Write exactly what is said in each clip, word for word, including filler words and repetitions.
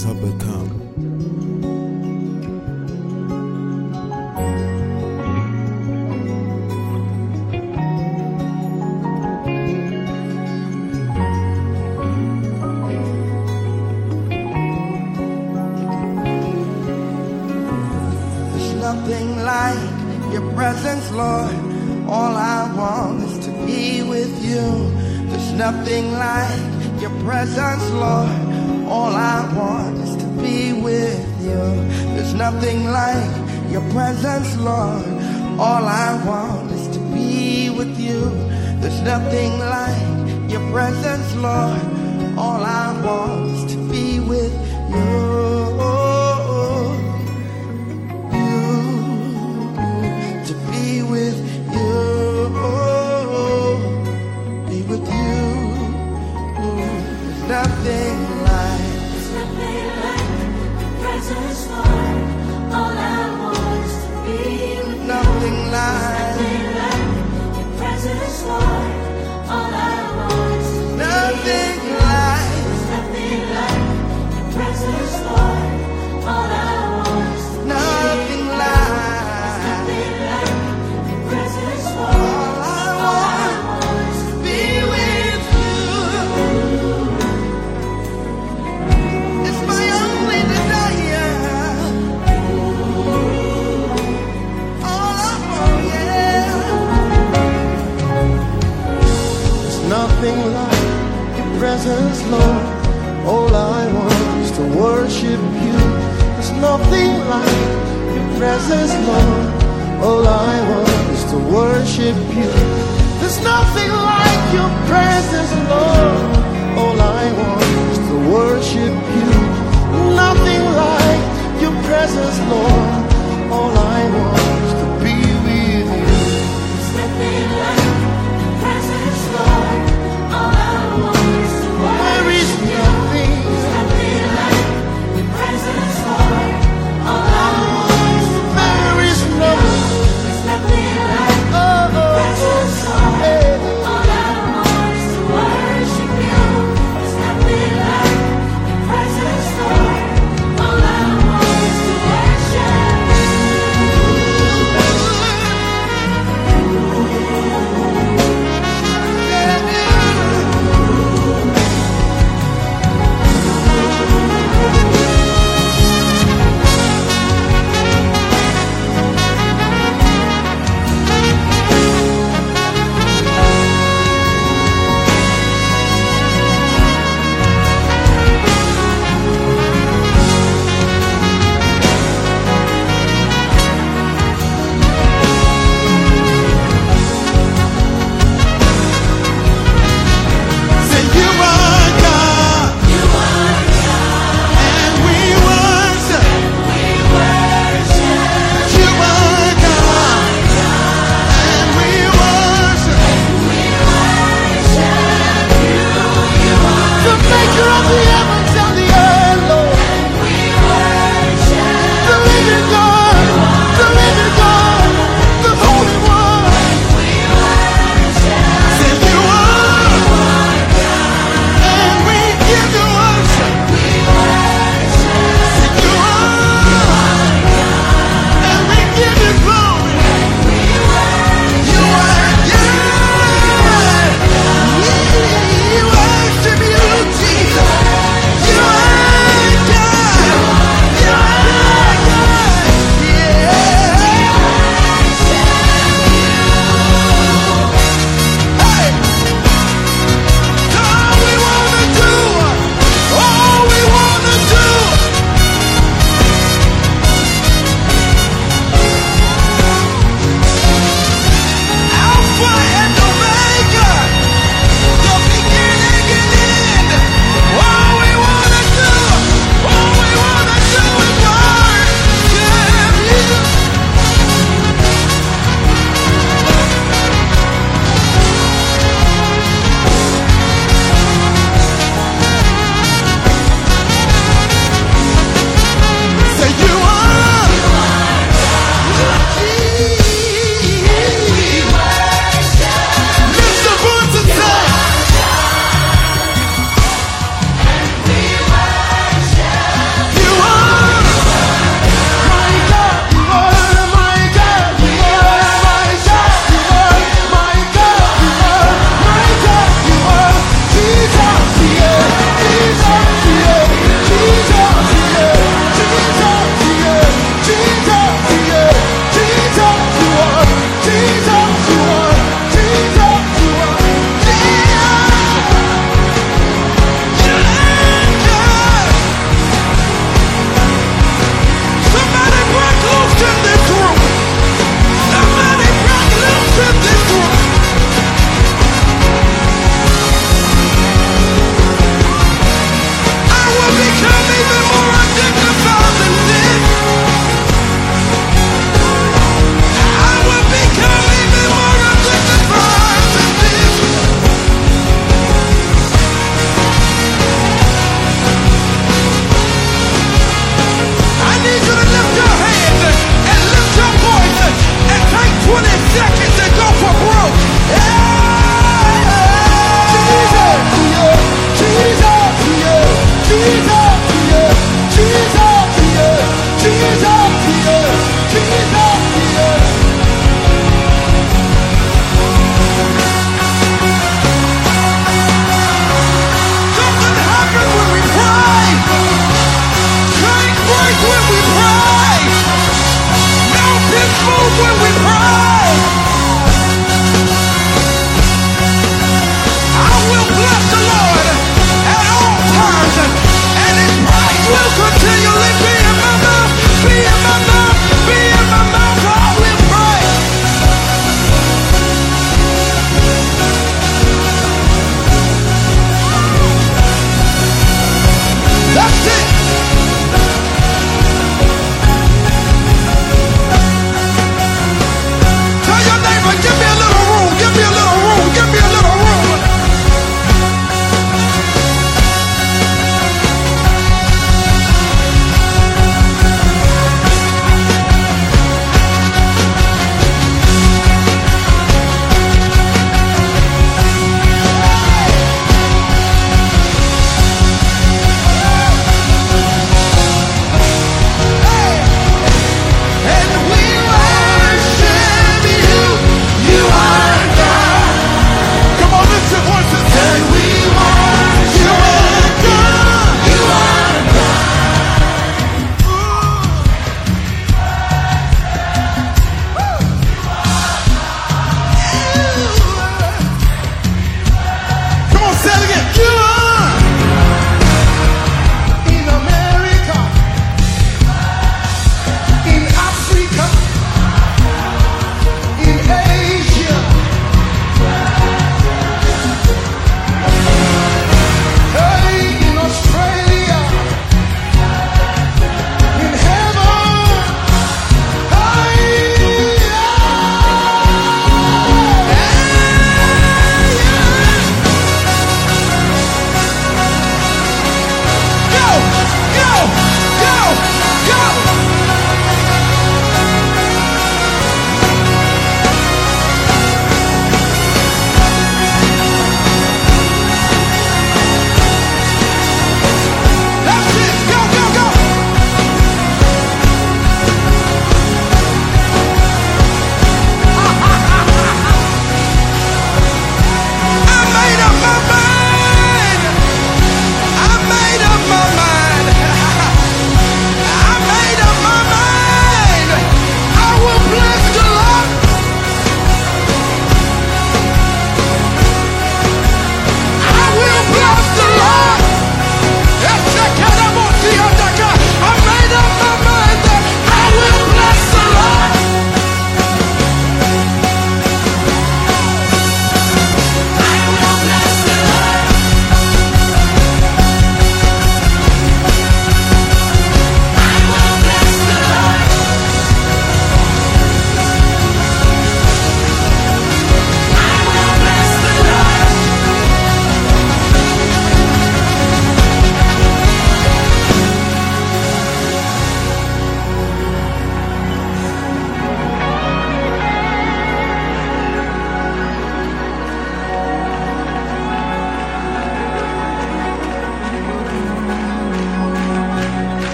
things have become. There's nothing like your presence, Lord. All I want is to be with you. There's nothing like your presence, Lord. All I want is to be with you. There's nothing like your presence, Lord. All I want is to be with you. There's nothing like your presence, Lord. All I want is to be with you. Nothing like, there's nothing like your presence, Lord. All I want is to be with you. Nothing like, nothing like your presence, Lord. All I want is to be nothing with you. like, There's nothing like your presence, Lord. All I want is to be nothing with like, you. Nothing like your presence, Lord. all I want is to be with you. It's my only desire. All I want, yeah. There's nothing like your presence, Lord. All I want is to worship you. There's nothing like your presence, Lord. All I want is to worship you. There's nothing like your presence, Lord. All I want is to worship you. Nothing like your presence, Lord. All I want is to be with you. There's nothing like your presence, Lord. All I want is to There worship is you. nothing. There's nothing like your presence, Lord. All I want is to There is worship no. you. There's nothing like Oh, your oh, presence, oh, Lord. hey. All I want is to worship you. There's nothing like your presence, Lord. All I want is to worship you.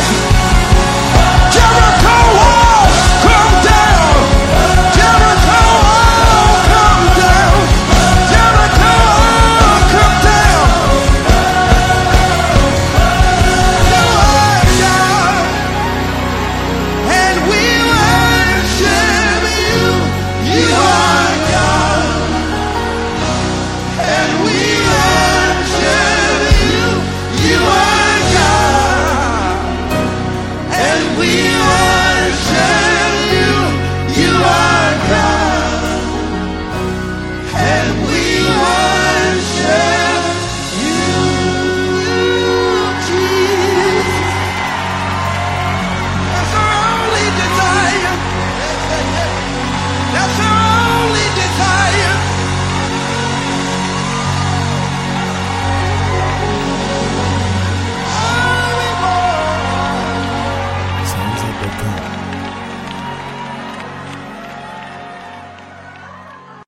Lord.